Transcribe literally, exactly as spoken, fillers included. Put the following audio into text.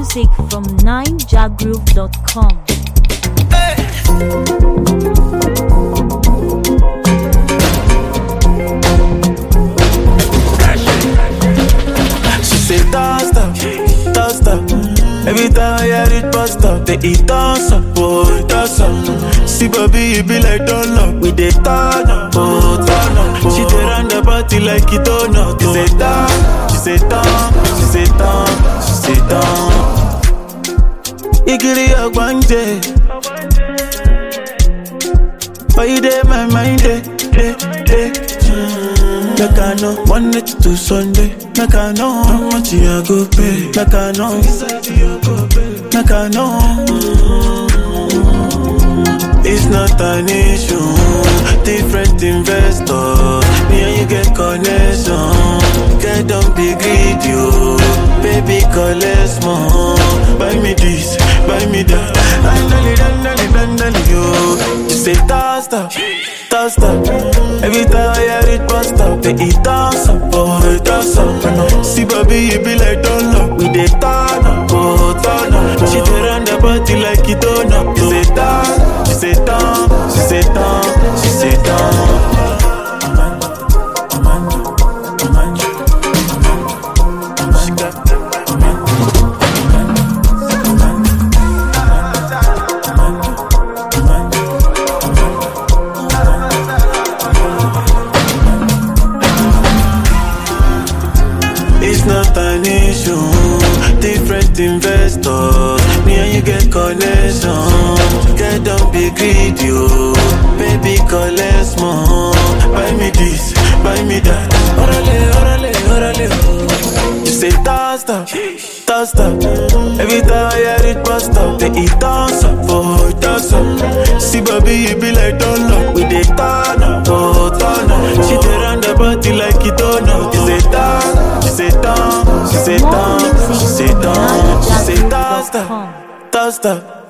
music from nine jagroove dot com. She say toss up, toss up. Every time I hear it bust up, they eat toss up, oh toss up. See baby, it be like donut, we dey turn up, oh turn up. She dey run the party like it donut. She say turn, she say turn, she say turn, she say turn. Igiri ogbanje, but you dey my mind, dey, dey, dey. Make I know, Monday to Sunday. Make I know how much you go pay. Make I know, make I know. It's not an issue. Different investors, me and you get connection. Get don't be greedy, oh. Baby, collect more. Buy me this, buy me that. Dandali, dandali, dandali, yo. You say toss up, toss up. Every time I hear it bust up, they eat toss up, oh toss up. See baby, you be like donut, we dey turn up, oh turn up. She dey run the party like it donut. She say turn, she say turn, she say turn, she say turn. It's not an issue. Different investors, me and you get connection. Get don't be greedy, oh. Baby, collect more. Buy me this, buy me that. Orale, orale, orale, oh. You say toss up, toss up. Every time I hear it bust up, they eat toss up, oh toss up. See baby, you be like donut, we dey turn up, oh turn up. She dey run the party like it donut. You say turn, she say turn, she say turn, she say turn, she say toss up, toss up.